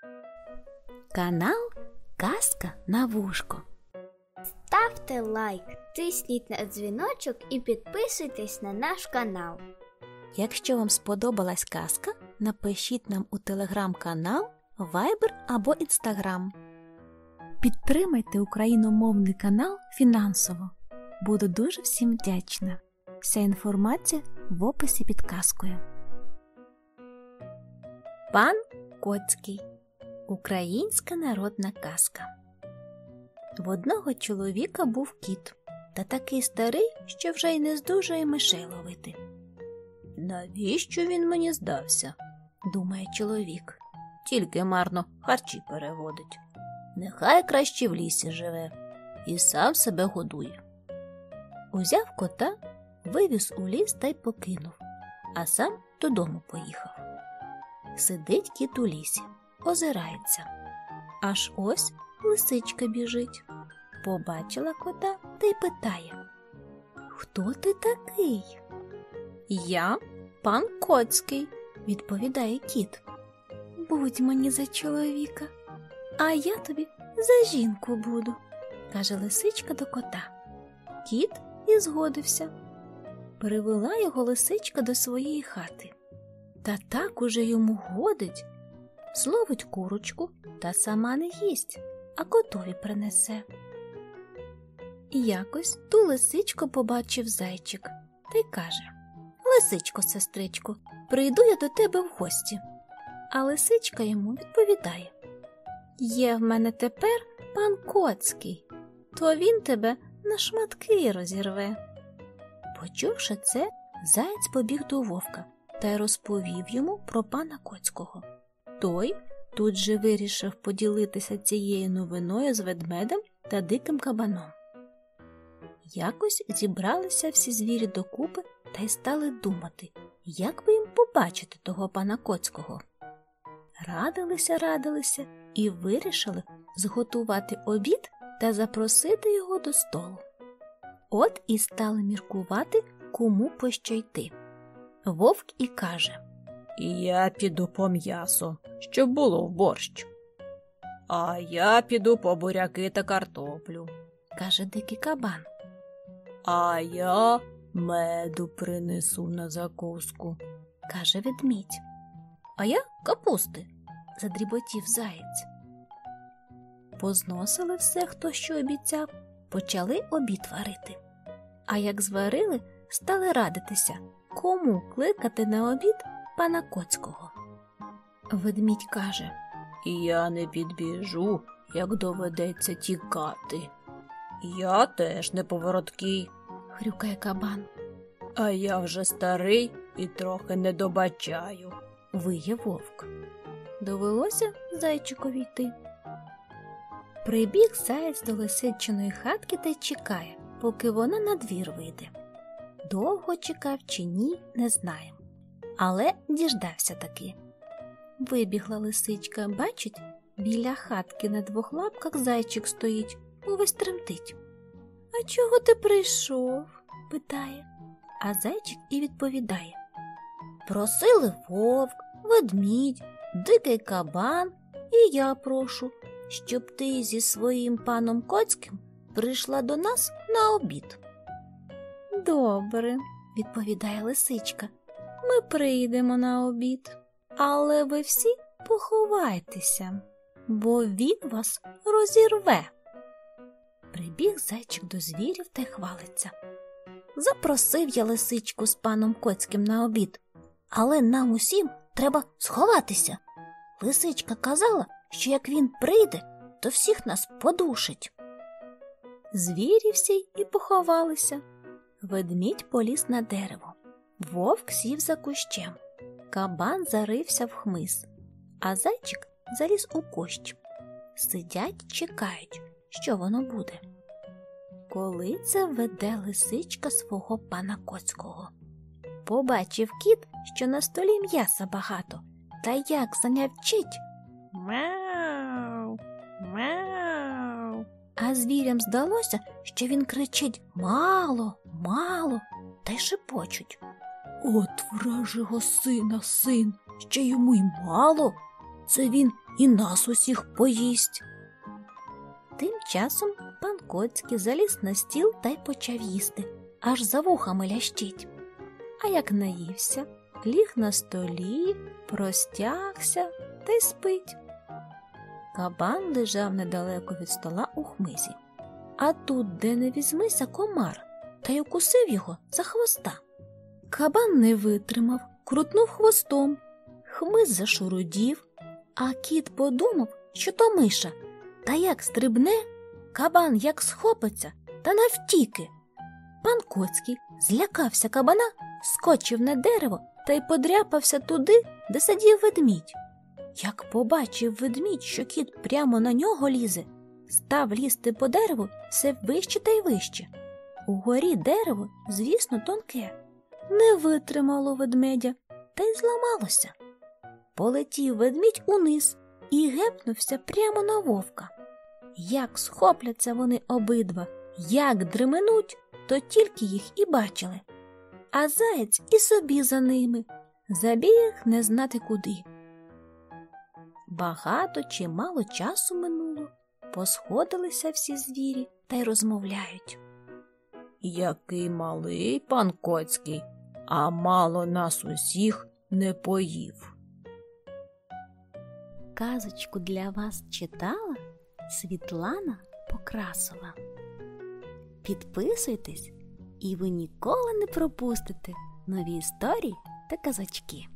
Канал «Казка на вушко». Ставте лайк, тисніть на дзвіночок і підписуйтесь на наш канал. Якщо вам сподобалась казка, напишіть нам у телеграм-канал, вайбер або інстаграм. Підтримайте україномовний канал фінансово. Буду дуже всім вдячна. Вся інформація в описі під казкою. Пан Коцький. Українська народна казка. В одного чоловіка був кіт, та такий старий, що вже й не здужує мишей ловити. «Навіщо він мені здався?» – думає чоловік. «Тільки марно харчі переводить. Нехай краще в лісі живе і сам себе годує». Узяв кота, вивіз у ліс та й покинув, а сам додому поїхав. Сидить кіт у лісі, озирається. Аж ось лисичка біжить. Побачила кота та й питає: «Хто ти такий?» «Я пан Коцький», – відповідає кіт. «Будь мені за чоловіка, а я тобі за жінку буду», – каже лисичка до кота. Кіт і згодився. Привела його лисичка до своєї хати. Та так уже йому годить. Зловить курочку та сама не їсть, а котові принесе. І якось ту лисичку побачив зайчик та й каже: «Лисичко, сестричко, прийду я до тебе в гості». А лисичка йому відповідає: «Є в мене тепер пан Коцький, то він тебе на шматки розірве». Почувши це, заєць побіг до вовка та й розповів йому про пана Коцького. Той тут же вирішив поділитися цією новиною з ведмедем та диким кабаном. Якось зібралися всі звірі докупи та й стали думати, як би їм побачити того пана Коцького. Радилися і вирішили зготувати обід та запросити його до столу. От і стали міркувати, кому по що йти. Вовк і каже: «Я піду по м'ясо, щоб було в борщ». «А я піду по буряки та картоплю», – каже дикий кабан. «А я меду принесу на закуску», – каже ведмідь. «А я капусти», – задріботів заєць. Позносили все, хто що обіцяв, почали обід варити. А як зварили, стали радитися, кому кликати на обід пана Коцького. Ведмідь каже: «Я не підбіжу, як доведеться тікати». «Я теж не повороткий», – хрюкає кабан. «А я вже старий і трохи не добачаю», – виє вовк. Довелося зайчикові йти. Прибіг заєць до лисичиної хатки та й чекає, поки вона на двір вийде. Довго чекав чи ні, не знаємо. Але діждався таки. Вибігла лисичка, бачить, біля хатки на двох лапках зайчик стоїть, увесь тремтить. «А чого ти прийшов?» – питає. А зайчик і відповідає: «Просили вовк, ведмідь, дикий кабан, і я прошу, щоб ти зі своїм паном Коцьким прийшла до нас на обід». «Добре», – відповідає лисичка, – «ми прийдемо на обід, але ви всі поховайтеся, бо він вас розірве». Прибіг зайчик до звірів та й хвалиться: «Запросив я лисичку з паном Коцьким на обід, але нам усім треба сховатися. Лисичка казала, що як він прийде, то всіх нас подушить». Звірі всі і поховалися. Ведмідь поліз на дерево, вовк сів за кущем, кабан зарився в хмиз, а зайчик заліз у кущ. Сидять, чекають, що воно буде. Коли це веде лисичка свого пана Коцького. Побачив кіт, що на столі м'яса багато, та як занявчить: «Мяу! Мяу!» А звірям здалося, що він кричить «мало, мало», та й шепочуть: «От вражого сина син, ще йому й мало, це він і нас усіх поїсть. Тим часом пан Коцький заліз на стіл та й почав їсти, аж за вухами лящить. А як наївся, ліг на столі, простягся та й спить. Кабан лежав недалеко від стола у хмизі. А тут, де не візьмися, комар, та й укусив його за хвоста. Кабан не витримав, крутнув хвостом, хмиз зашурудів, а кіт подумав, що то миша, та як стрибне, кабан як схопиться, та навтіки. Пан Коцький злякався кабана, скочив на дерево та й подряпався туди, де сидів ведмідь. Як побачив ведмідь, що кіт прямо на нього лізе, став лізти по дереву все вище та й вище. Угорі дерево, звісно, тонке. Не витримало ведмедя та й зламалося. Полетів ведмідь униз і гепнувся прямо на вовка. Як схопляться вони обидва, як дременуть, то тільки їх і бачили. А заєць і собі за ними, забіг не знати куди. Багато чи мало часу минуло, посходилися всі звірі та й розмовляють. Який малий пан Коцький, а мало нас усіх не поїв. Казочку для вас читала Світлана Покрасова. Підписуйтесь, і ви ніколи не пропустите нові історії та казочки.